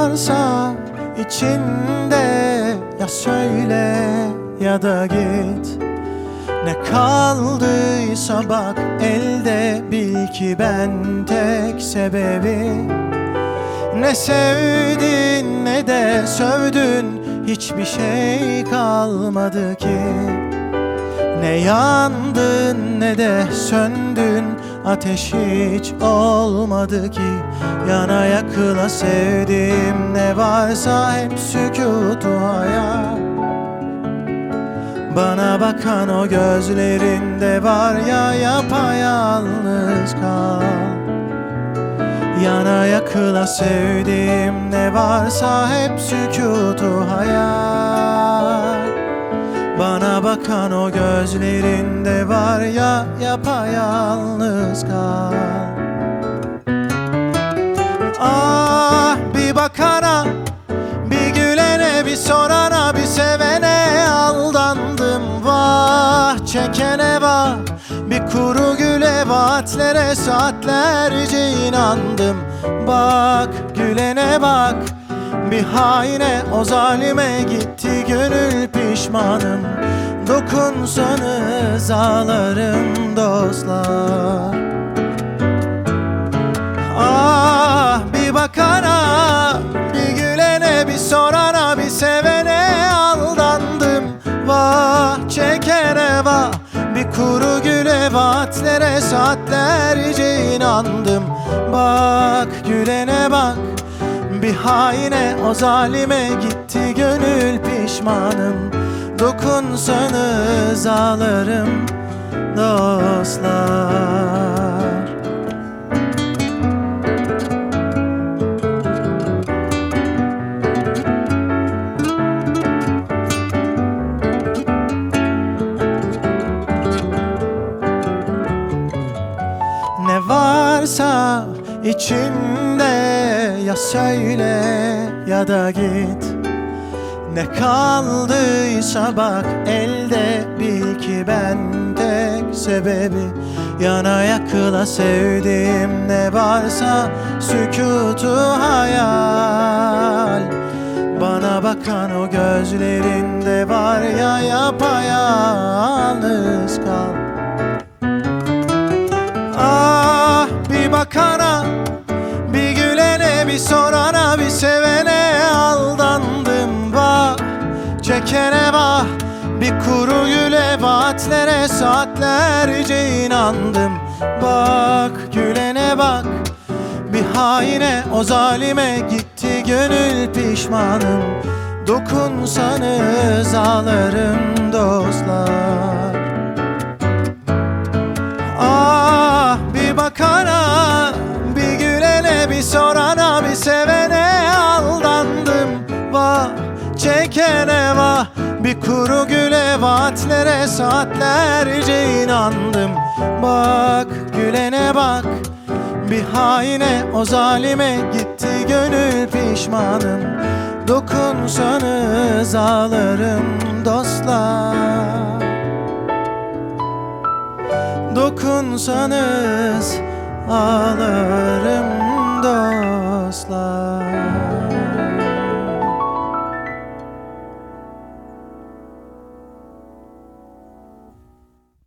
varsa içinde, ya söyle ya da git. Ne kaldıysa bak elde, bil ki ben tek sebebi. Ne sevdin ne de sövdün, hiçbir şey kalmadı ki. Ne yandın ne de söndün, ateş hiç olmadı ki. Yana yakıla sevdiğim ne varsa hep sükutu hayal. Bana bakan o gözlerinde var ya, yapayalnız kal. Yana yakıla sevdiğim ne varsa hep sükutu hayal. Bana bakan o gözlerinde var ya, yapayalnız kal. Ah, bir bakana, bir gülene, bir sorana, bir sevene aldandım. Vah çekene vah, bir kuru güle, vaatlere saatlerce inandım. Bak gülene bak, bir haine, o zalime gitti gönül, pişmanım. Dokunsanız ağlarım dostlar. Ah, bir bakana, bir gülene, bir sorana, bir sevene aldandım. Vah çekene vah, bir kuru güle, vaatlere saatlerce inandım. Bak gülene bak, bir haine, o zalime gitti gönül, pişmanım. Dokunsanız ağlarım dostlar. Ne varsa içinde, ya söyle ya da git. Ne kaldıysa bak elde, bil ki ben tek sebebi. Yana yakıla sevdiğim ne varsa sükutu hayal. Bana bakan o gözlerinde var ya, yapayalnız kal. Ah, bir bakana, bir gülene, bir sorana, bir sevene aldandım. Vah çekene vah, bir kuru güle, vaatlere saatlerce inandım. Bak gülene bak, bir haine, o zalime gitti gönül, pişmanım. Dokunsanız ağlarım dostlar. Ah, bir bakana, bir gülene, bir sorana, bir sevene aldandım. Vah çekene vah, bir kuru güle, vaatlere saatlerce inandım. Bak gülene bak, bir haine, o zalime gitti gönül, pişmanım. Dokunsanız ağlarım dostlar. Dokunsanız ağlarım dostlar.